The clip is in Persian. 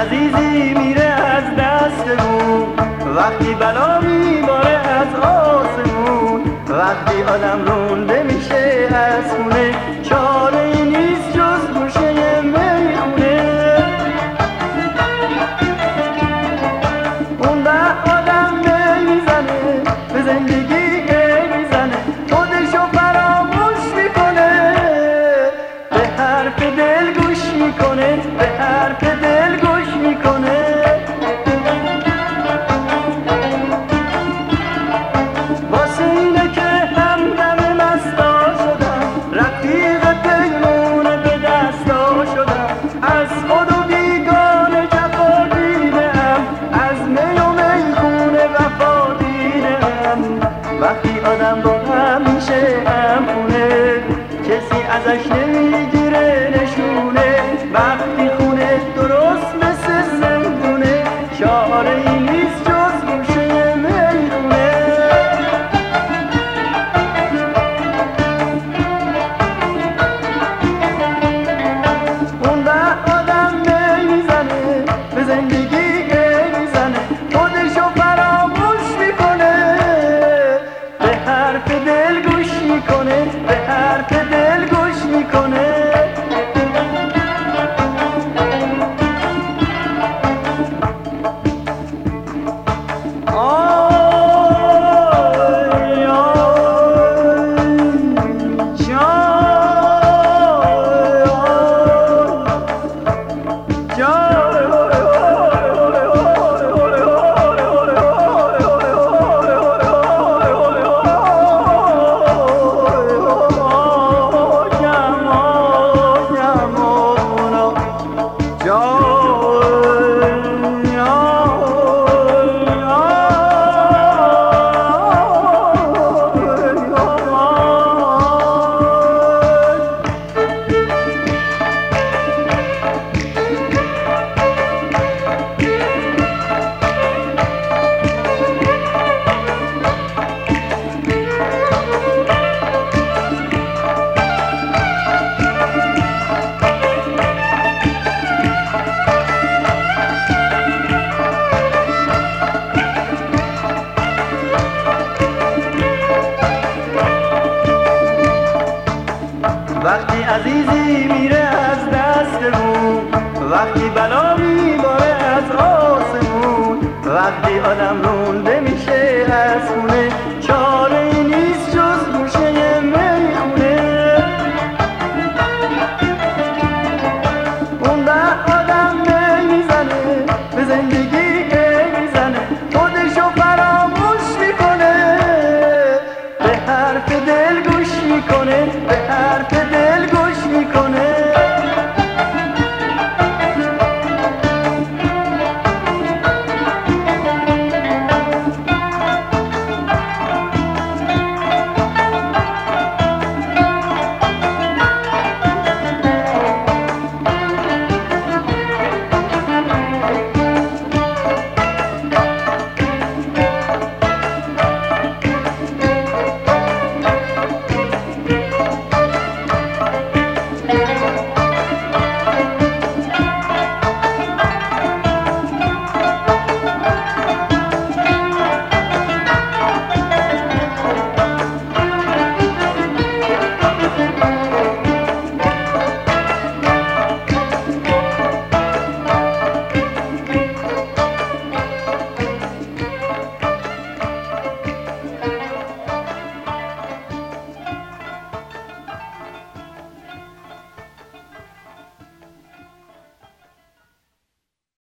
عزیزی میره از دستمون، وقتی بلا میباره از آسمون، وقتی آدم رونده میشه از خونه، چاره ای نیست جز گوشه میخونه. اون وقت آدم میزنه به زندگی میزنه، خودشو فراموش میکنه، به حرف دل گوش میکنه، به حرف دل گوش میکنه. واسه اینه که همدم مستا شدم، رفیق پیمونه به دستا شدم، از خود و بیگانه جفا دیدم، از می و میخونه وفا دیدم. وقتی آدم با هم میشه همخونه، کسی ازش نمیگیره نشونه، وقتی خونه درست مثل زندونه، چاره ای نیست جز گوشه میخونه. اون وقت آدم میزنه به زندگی میزنه، خودشو فراموش میکنه، به حرف دل گوش میکنه، به حرف دل گوش میکنه. وقتی عزیزی میره از دستمون، وقتی بلا میباره از آسمون، وقتی آدم رونده میشه از خونه،